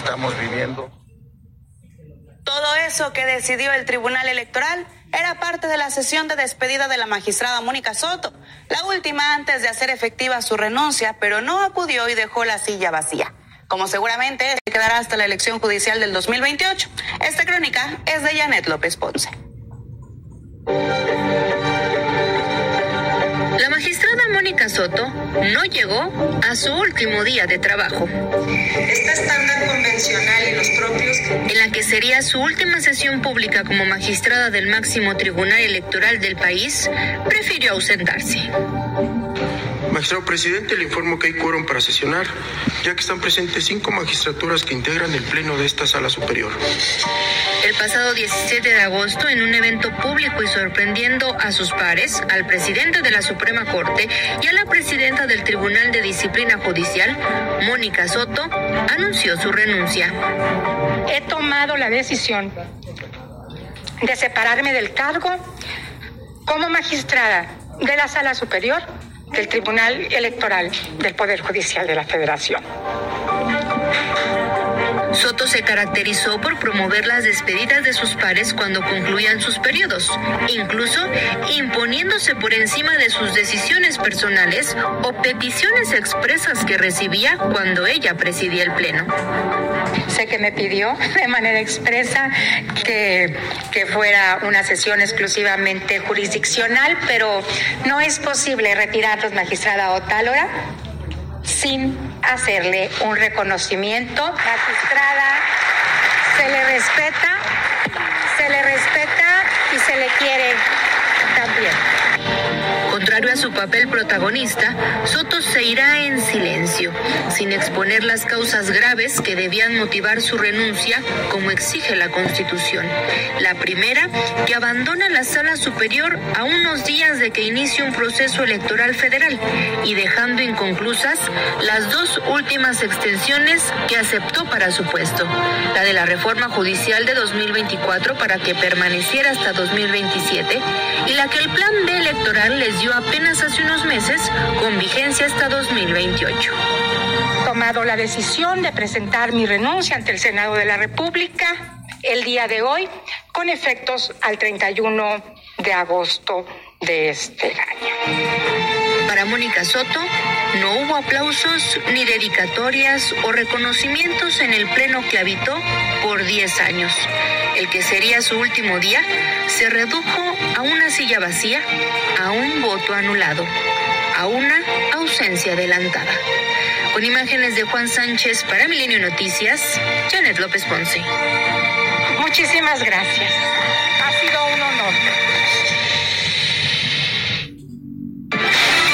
estamos viviendo. Todo eso que decidió el Tribunal Electoral era parte de la sesión de despedida de la magistrada Mónica Soto, la última antes de hacer efectiva su renuncia, pero no acudió y dejó la silla vacía, como seguramente se quedará hasta la elección judicial del 2028. Esta crónica es de Janet López Ponce. La magistrada Mónica Soto no llegó a su último día de trabajo. Esta estándar convencional y los propios, en la que sería su última sesión pública como magistrada del máximo tribunal electoral del país, prefirió ausentarse. Magistrado presidente, le informo que hay quórum para sesionar, ya que están presentes 5 magistraturas que integran el pleno de esta sala superior. El pasado 17 de agosto, en un evento público y sorprendiendo a sus pares, al presidente de la Suprema Corte y a la presidenta del Tribunal de Disciplina Judicial, Mónica Soto, anunció su renuncia. He tomado la decisión de separarme del cargo como magistrada de la Sala Superior del Tribunal Electoral del Poder Judicial de la Federación. Soto se caracterizó por promover las despedidas de sus pares cuando concluían sus periodos, incluso imponiéndose por encima de sus decisiones personales o peticiones expresas que recibía cuando ella presidía el pleno. Sé que me pidió de manera expresa que fuera una sesión exclusivamente jurisdiccional, pero no es posible retirarnos, magistrada Otálora, sin hacerle un reconocimiento. Magistrada, se le respeta y se le quiere también. Contrario a su papel protagonista, Soto se irá en silencio, sin exponer las causas graves que debían motivar su renuncia, como exige la Constitución. La primera, que abandona la Sala Superior a unos días de que inicie un proceso electoral federal y dejando inconclusas las 2 últimas extensiones que aceptó para su puesto, la de la reforma judicial de 2024 para que permaneciera hasta 2027 y la que el Plan B electoral les dio apenas hace unos meses con vigencia hasta 2028. He tomado la decisión de presentar mi renuncia ante el Senado de la República el día de hoy, con efectos al 31 de agosto de este año. Para Mónica Soto, no hubo aplausos ni dedicatorias o reconocimientos en el pleno que habitó por 10 años. El que sería su último día se redujo a una silla vacía, a un voto anulado, a una ausencia adelantada. Con imágenes de Juan Sánchez para Milenio Noticias, Janet López Ponce. Muchísimas gracias.